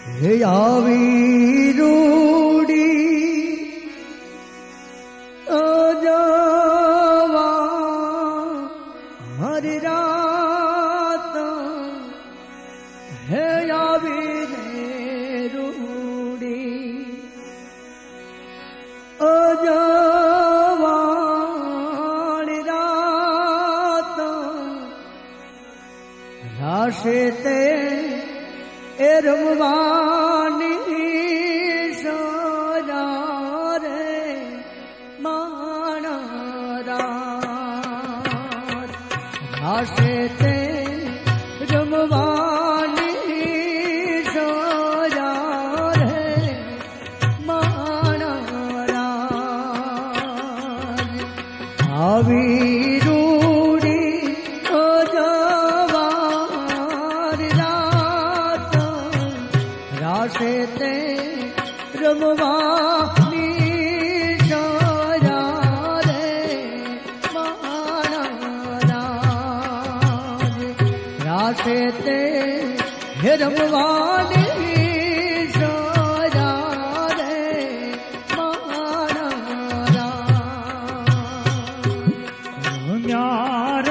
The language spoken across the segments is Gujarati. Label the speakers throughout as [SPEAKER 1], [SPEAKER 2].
[SPEAKER 1] हे આવી રૂડી અજવા હર રાત હે આવી રૂડી અજવા રાત રાશે તે એ રમવાની સોજા રે માણા રાત રાશે તે રમવાની સોજા રે માણા રાત આવી રૂડી રાશે તે રમવાની સોજા રે માણા રાત રાશે તે રમવાની સોજા રે માણા રાત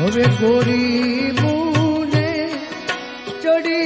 [SPEAKER 1] હવે ગોરી મુને ચડી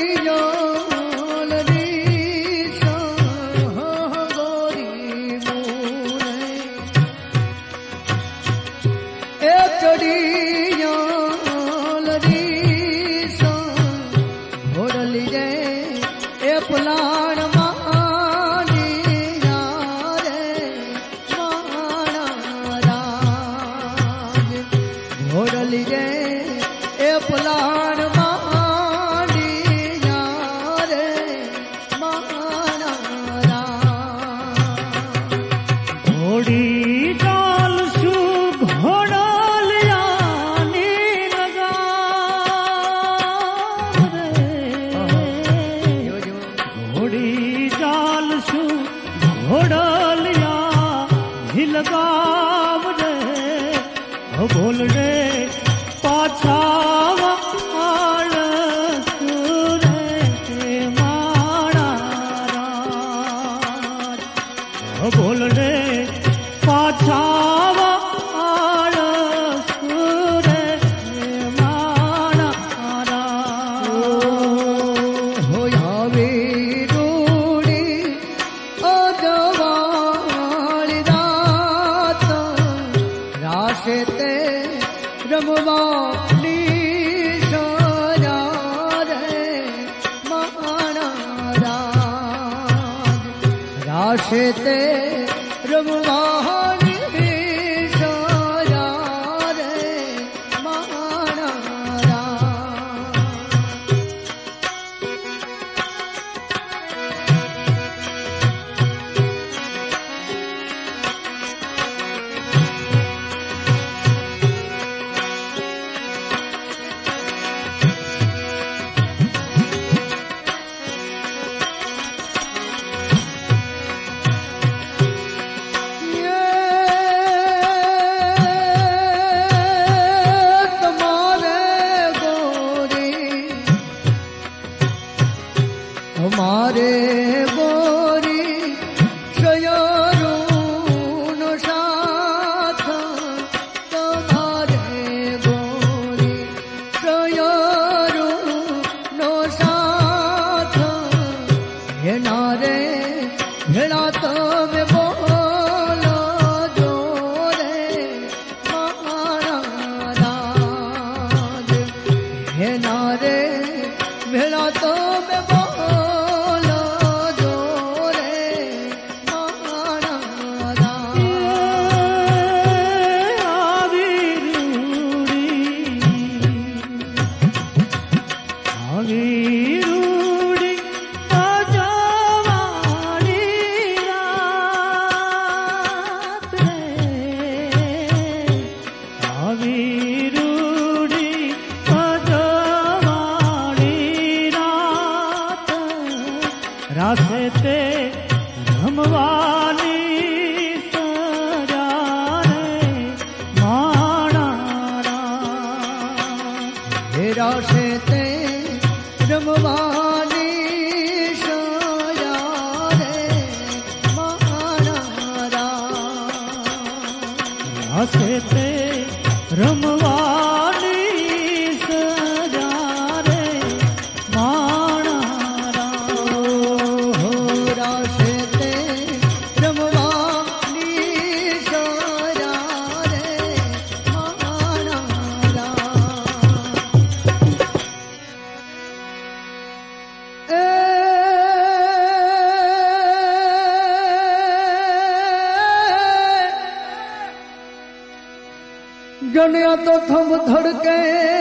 [SPEAKER 1] जनिया तो थम धड़के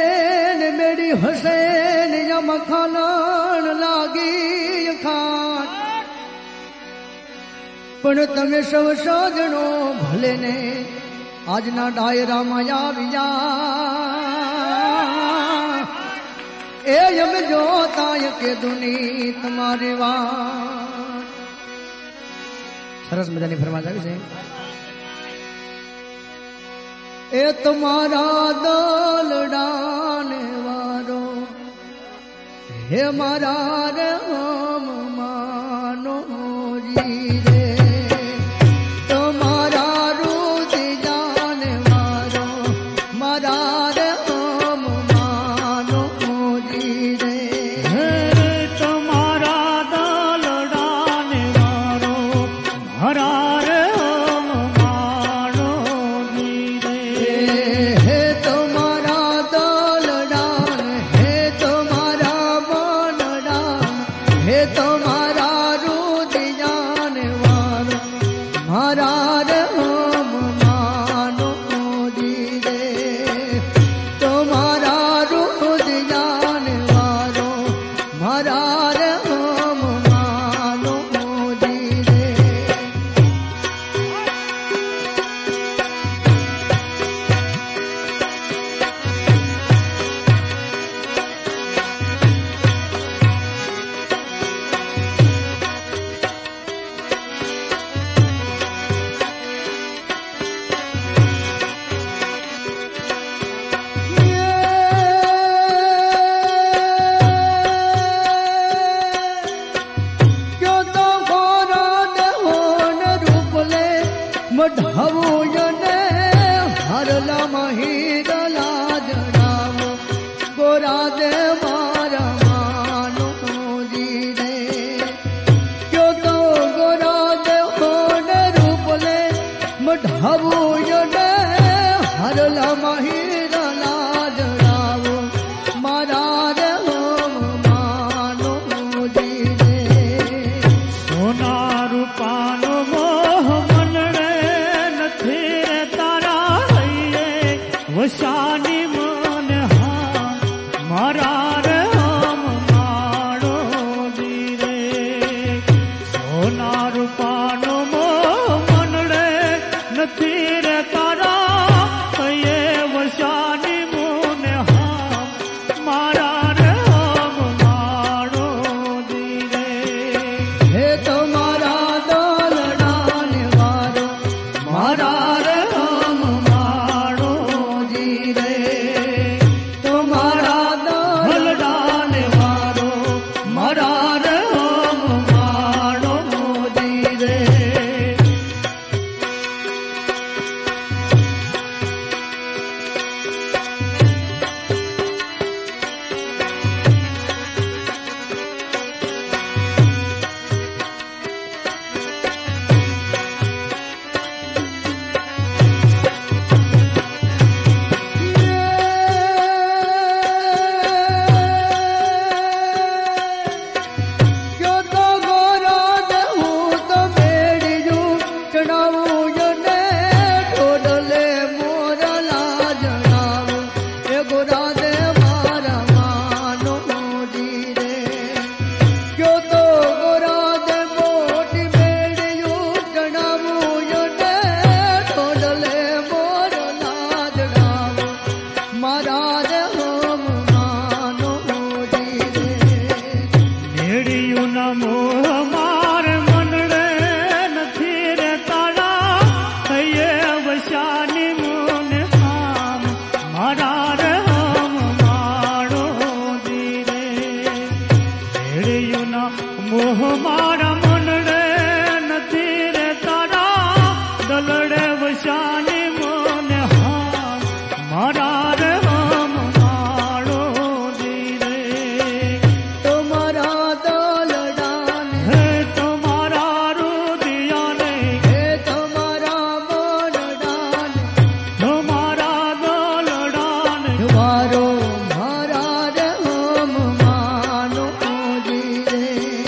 [SPEAKER 1] ने मेरी हसैन या मखानान लागी खान पण तमे सब साजणो भले ने आज ना डायरा माया विया ए यम जो ताय के दुनी तुम्हारी वार सरस मजानी फरमा जावी छे ए तुम्हारा दलडाने वारो हे मारा राम मानो जी रे तुम्हारा रूद जाने वारो मारा राम મારા રે હમ માનો દીરે તમારા રોજ જાન વારો મારા રે હમ માનો દીરે મઢાવું હરલા મહિરલા જણાવો ગોરા દે મારા માનો જીરે ક્યો તો ગોરા દે હોન રૂપ લે મઢાવું હરલા મહિરલા જણાવો મારા રે હમ માનો જીરે
[SPEAKER 2] સોના રૂપાનો વસાની મન હા મારા રે હમ માણો દીરે સોના રૂપાનો મનડે નથી રે તારા કયે વસાની મન હા મારા રે હમ માણો દીરે
[SPEAKER 1] હે તમારા દલડાને વારો મારા રે
[SPEAKER 2] મોહ મારા મનડે નથી રે તારા દલડે વસાની મન હા મારા રે હમ માણો દીરે
[SPEAKER 1] તમારા દલડાને
[SPEAKER 2] હે તમારા રુદિયાને
[SPEAKER 1] હે તમારા મનડાને
[SPEAKER 2] તમારા દલડાને
[SPEAKER 1] વારો મારા રે હમ માનો દીરે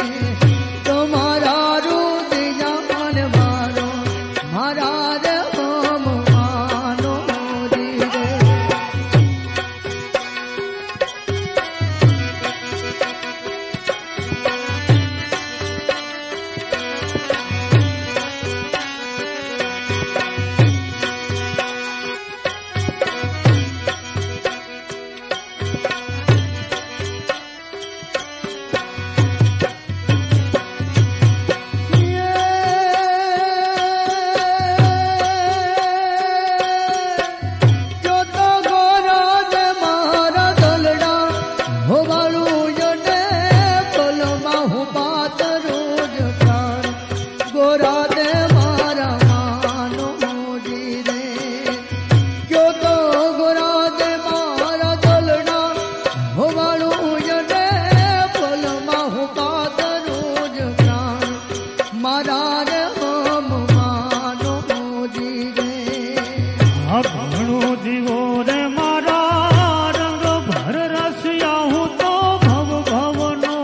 [SPEAKER 1] તમારા રુદિયાન વારો મારા રે હમ માનો દીરે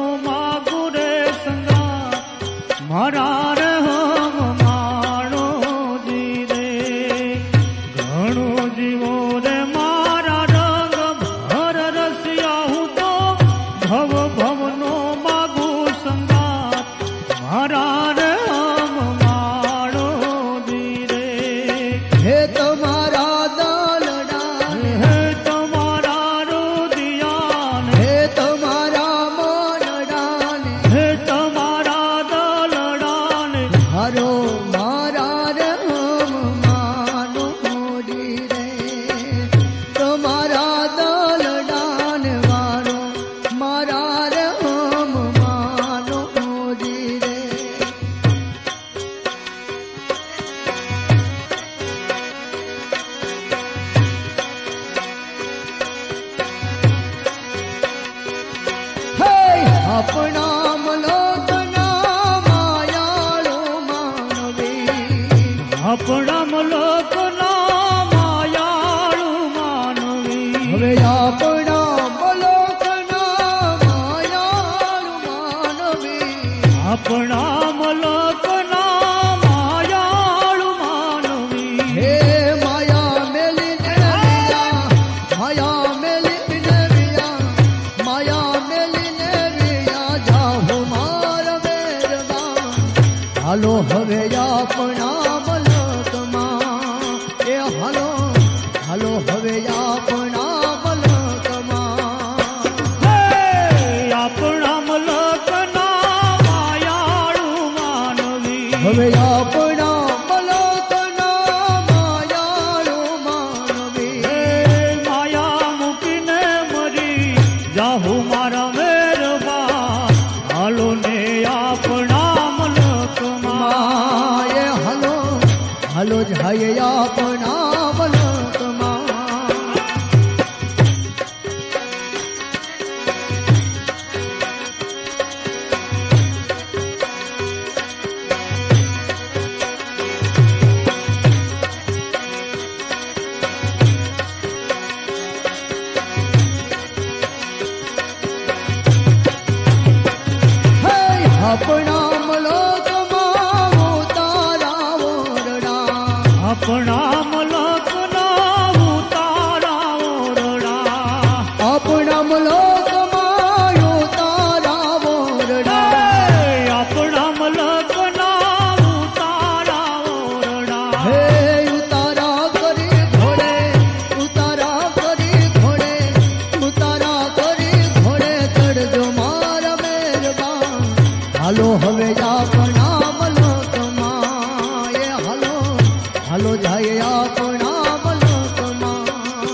[SPEAKER 2] મારા રે હમ માણો આપણા મલકના માયાળુ માનવી
[SPEAKER 1] હવે આપણા મલકના માયાળુ માનવી
[SPEAKER 2] આપણા મલકના માયાળુ માનવી
[SPEAKER 1] હે માયા મેલીને વિયા માયા મેલીને વિયા માયા મેલીને વિયા જાહુ માર મેરબાન હાલો હવે આપણા મલકમાં એ હાલો હાલો હવે આપણા મલકમાં
[SPEAKER 2] આપણા મલકના માયાળુ માનવી
[SPEAKER 1] હવે આપણા મલકના માયાળુ માનવી
[SPEAKER 2] માયા મૂકીને મરી જાહુ મારા મેરબા હાલો ને આપણા મલકમાં
[SPEAKER 1] એ હાલો હાલો જાય આપણા મલકમાં આપણા મલકમાં ઉતારા ઓરડા
[SPEAKER 2] આપણા મલકના ઉતારા ઓરડા
[SPEAKER 1] આપણા મલકમાં ઉતારા ઓરડા
[SPEAKER 2] આપણા મલકના ઉતારા ઓરડા
[SPEAKER 1] હે ઉતારા કરી ઘોડે ઉતારા કરી ઘોડે ઉતારા કરી ઘોડે ચડજો મારા મેરબાન હાલો હવે આપણા મલકમાં એ હાલો હાલો જાય આપણા મલકમાં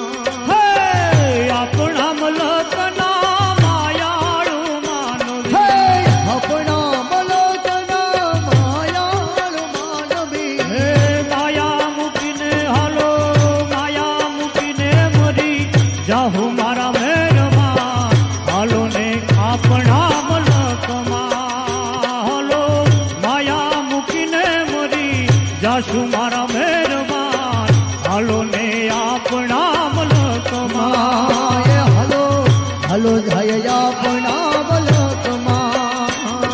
[SPEAKER 2] આપણા મલકના માયાળુ માનવી
[SPEAKER 1] હે આપણા મલકના માયાળુ માનવી
[SPEAKER 2] માયા મૂકીને હાલો માયા મૂકીને મરી જાહુ મારા મેરમાં હાલો ને આપણા મલકમાં હાલો માયા મૂકીને મરી જાશુ મારા મેરમાં હાલો ને આપણા મલકમાં
[SPEAKER 1] એ હાલો હાલો જાય આપણા મલકમાં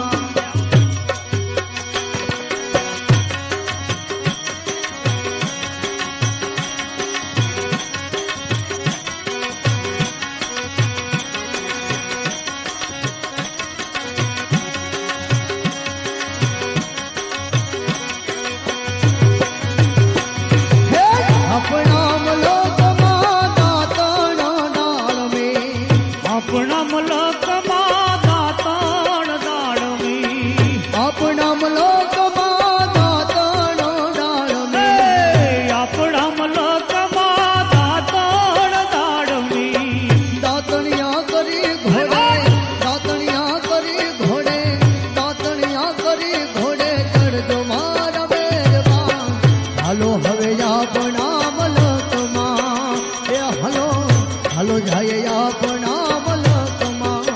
[SPEAKER 1] હે આપણા મલકમાં દાતણ ડાળમી
[SPEAKER 2] આપણા મલકમાં દાતણ દાળવી
[SPEAKER 1] આપણા મલકમાં દાતણ ડાળમી
[SPEAKER 2] આપણા મલકમાં દાતણ દાળવી
[SPEAKER 1] દાતણિયા કરી ઘોડે દાતણિયા કરી ઘોડે દાતણિયા કરી ઘોડે ચડજો મારા મેરબાન હાલો હવે આપણા મલકમાં એ હાલો હાલો જાય આપણા મલકમાં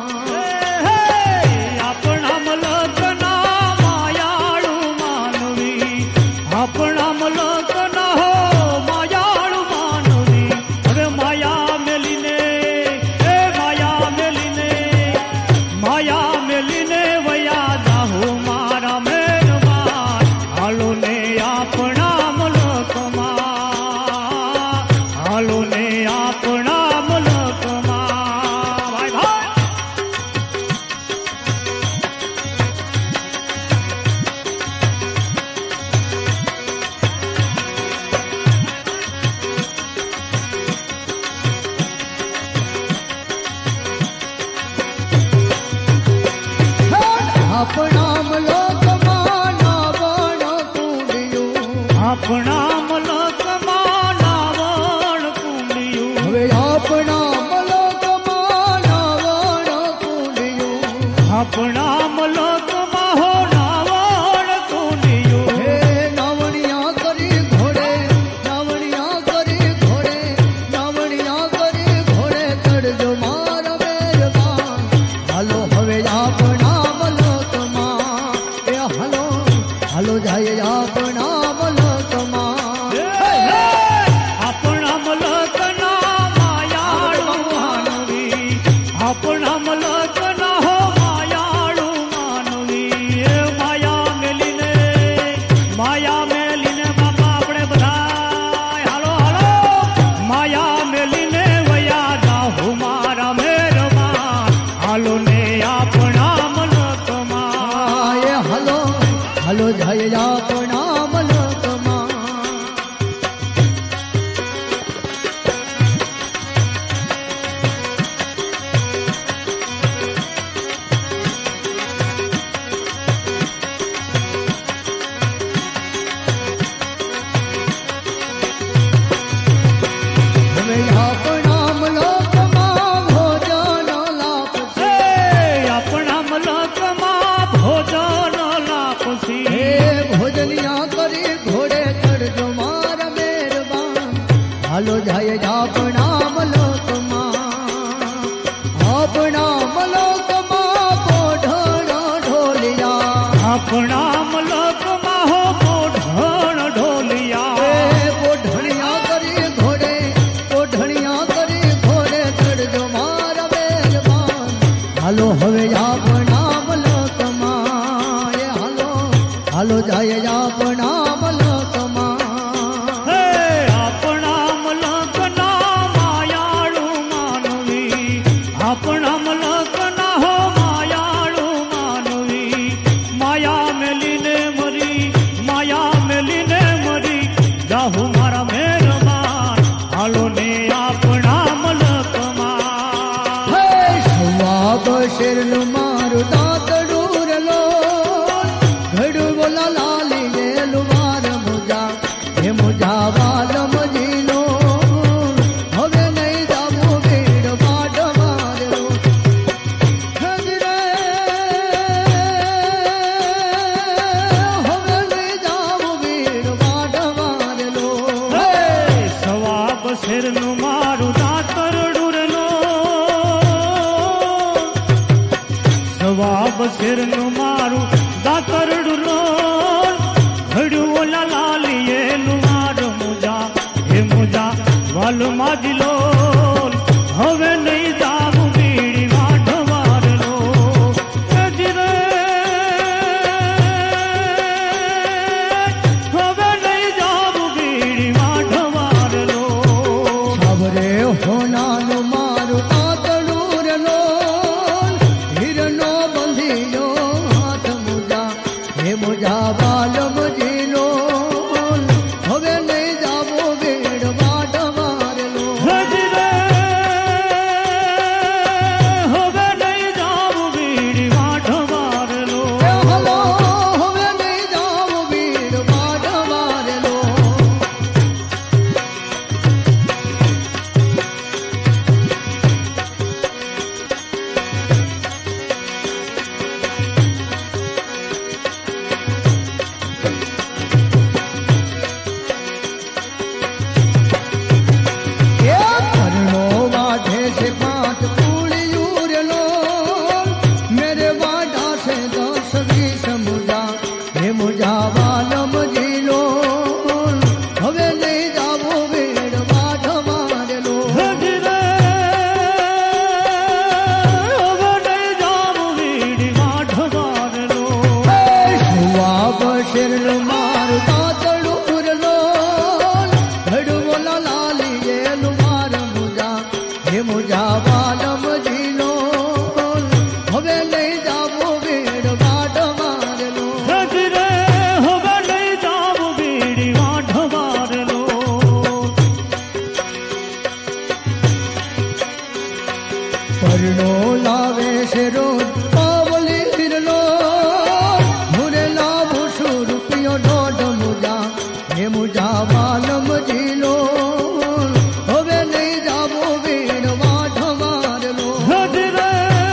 [SPEAKER 2] આપણા મલકના માયાળુ માનવી આપણા મલકના હો માયાળુ માનવી હવે માયા મેલીને માયા મેલીને વયા જાહુ મારા મેરબાન હાલો ને આપણા મલકમાં હાલો ને આપણા મલકમાં ભાઈ ભાઈ
[SPEAKER 1] આપણા મલકમાં નાવણ કુંડિયું
[SPEAKER 2] આપણા મલકમાં નાવણ કુંડિયું
[SPEAKER 1] હવે આપણા મલકમાં નાવણ કુંડિયું
[SPEAKER 2] આપણા મલકમાં હો નાવણ કુંડિયું
[SPEAKER 1] હે નાવણિયા કરી ઘોડે નાવણિયા કરી ઘોડે નાવણિયા કરી ઘોડે ચડજો મારા મેરબાન હાલો હવે આપણા મલકમાં એ હાલો હાલો જાય આપણા મલકમાં
[SPEAKER 2] માયા મેલીને બાપા આપણે બધા હાલો હાલો માયા મેલીને વયા જાહુ મારા મેરમાં હાલો ને આપણા મલકમાં
[SPEAKER 1] એ હલો હલો જાય આપણા મલકમાં હાલો જાય આપણા મલકમાં પોઢણ ઢોલિયા
[SPEAKER 2] આપણા મલકમાં હો પોઢણ ઢોલિયા
[SPEAKER 1] પોઢણિયા કરી ઘોડે ચડજો મારા મેરબાન હાલો હવે આપણા મલકમાં એ હાલો જાય આપણા મલકમાં
[SPEAKER 2] આપણા મલકના હો માયાળુ માનવી માયા મેલીને મરી જાહુ મારા મેરબાન હાલો ને આપણા મલકમાં
[SPEAKER 1] સવા બશેરનું મારું દાતડું રલો ઘડું બોલા લાલી ગયેલું માર મુજા હે મુજા વાલમ જીલો હવે નહીં જાવું ભીડ પાડ માર્યો હજરે હવે નહીં જાવું ભીડ પાડ મારેલો
[SPEAKER 2] સવા બશેરનું મારું દાતરડું રલો સવા બશેરનું મારું દાતરડું રો ઘડું ઓલા લાલીએલું મારું મુજા હે મુજા વાલ માજલો હવે નહીં જાવું બીડી વાઢવારલો હજરે હવે નહીં જાવું બીડી વાઢવારલો
[SPEAKER 1] સાવરે હોનાનું મારું તાતડું રલો હીરનો બંધીલો હાથ મુજા હે મુજા વાલમ જીલો હવે નહીં જાવો વેડ વાડ મારેલો
[SPEAKER 2] હજરે હવે નહીં જાવું બીડી વાઢવારલો
[SPEAKER 1] હલો હવે નહીં જાવો વેડ વાડ મારેલો करनो वाढे से 5 पुलियूर लो मेरे वाडा से 10 20 मुजा हे मुजा वालम जीलो હવે નહીં જાવો વેડ વાઢ મારેલો
[SPEAKER 2] હજરે હવે નહીં જાવું બીડી વાઢવારલો
[SPEAKER 1] સુવા બશેર મારું તાતડું રલો ઘડવોલા લાલી ગયેલું માર મુજા હે મુજા વાલમ જીલો હવે નહીં જાવો વેડ વાઢ મારેલો
[SPEAKER 2] હજરે હવે નહીં જાવું બીડી વાઢવારલો
[SPEAKER 1] પરણો લાવે છે રોજ પાવલી ફિરલો મુરે લાવું છું રૂપિયો દોઢ મુજા હે મુજા વાલમ જીલો હવે નહીં જાવો વેડ વાઢ મારેલો
[SPEAKER 2] હજરે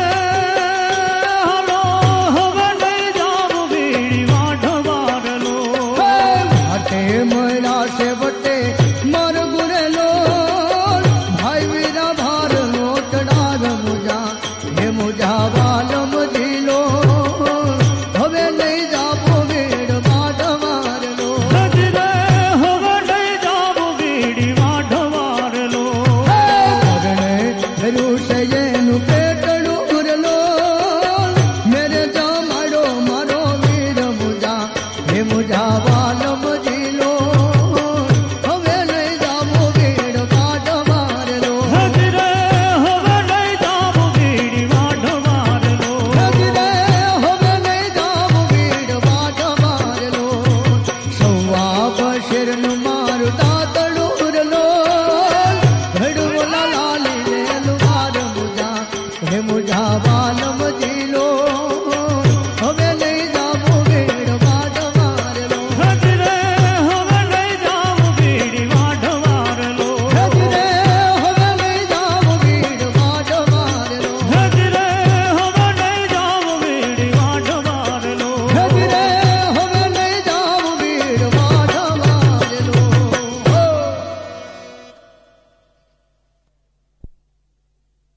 [SPEAKER 2] હાલો હવે નહીં જાવું બીડી વાઢવારલો
[SPEAKER 1] વાટે મળ્યા છે વટે માર ગુરેલો ભાઈ વીરા ભાર નો ચડાર મુજા હે મુજા વાલમ જીલો હવે નહીં જાવો વેડ વાઢ મારેલો
[SPEAKER 2] હજરે હવે નહીં જાવું બીડી વાઢ
[SPEAKER 1] મારા વાલમજી